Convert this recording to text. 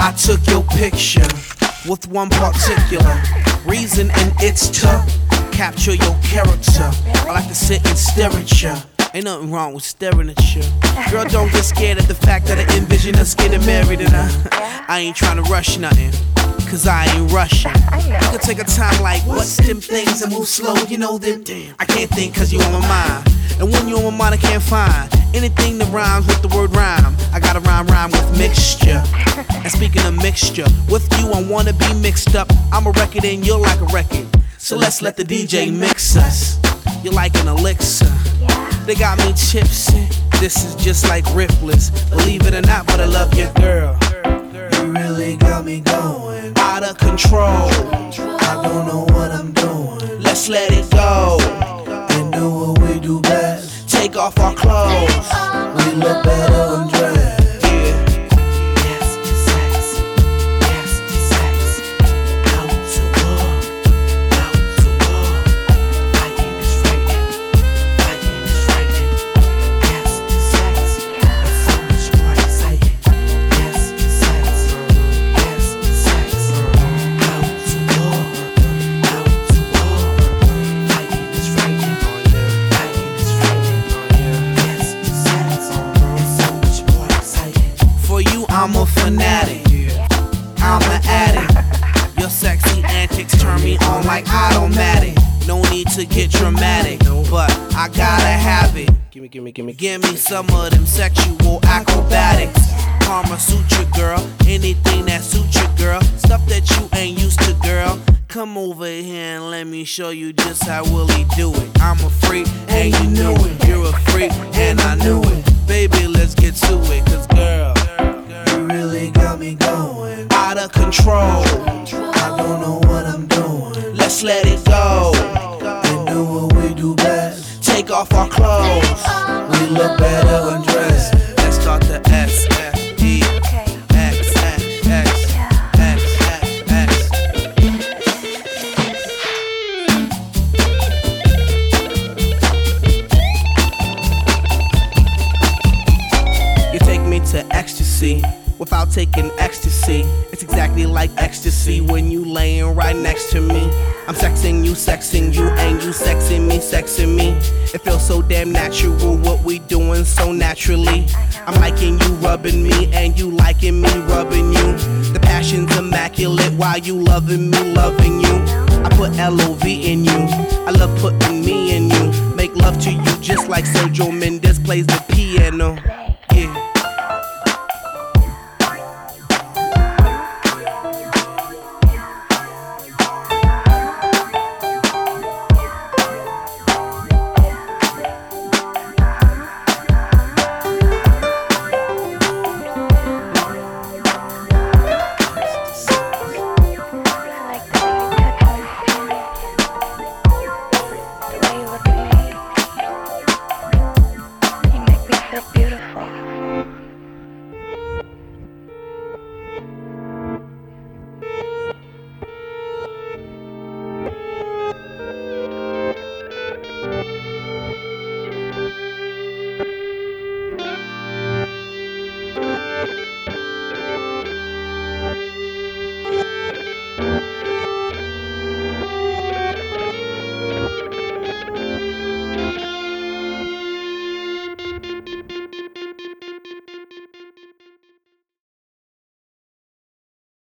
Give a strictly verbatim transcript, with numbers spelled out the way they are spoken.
I took your picture with one particular reason, and it's to capture your character. I like to sit and stare at you. Ain't nothing wrong with staring at you. Girl, don't get scared at the fact that I envision us getting married, and I, I ain't trying to rush nothing, cause I ain't rushing. You can take a time like, what's them things and move slow, you know them. Damn, I can't think cause you on my mind. And when you on my mind, I can't find anything that rhymes with the word rhyme. I gotta rhyme, rhyme with mixture. And speaking of mixture, with you I wanna be mixed up. I'm a record and you're like a record, so let's let the D J mix us. You're like an elixir, they got me tipsy. This is just like Ripley's, believe it or not, but I love your girl. You really got me going out of control. I don't know what I'm doing. Let's let it go and do what we do best. Take off our clothes. We look better undressed. I'm a fanatic, I'm an addict. Your sexy antics turn me on like automatic. No need to get dramatic, but I gotta have it. Gimme, gimme, gimme, give me some of them sexual acrobatics. Karma Sutra, girl, anything that suits you, girl. Stuff that you ain't used to, girl. Come over here and let me show you just how Willie do it. I'm a freak and you knew it. You're a freak and I knew it. Baby, let's get to it, cause girl, really got me going out of control. I don't know what I'm doing. Let's let it go and do what we do best. Take off our clothes. We look better undressed. Let's start the S F E X X X X X X. You take me to ecstasy without taking ecstasy. It's exactly like ecstasy when you laying right next to me. I'm sexing you, sexing you, and you sexing me, sexing me. It feels so damn natural, what we doing so naturally. I'm liking you rubbing me, and you liking me rubbing you. The passion's immaculate while you loving me, loving you. I put L O V in you, I love putting me in you. Make love to you just like Sergio Mendes plays the piano.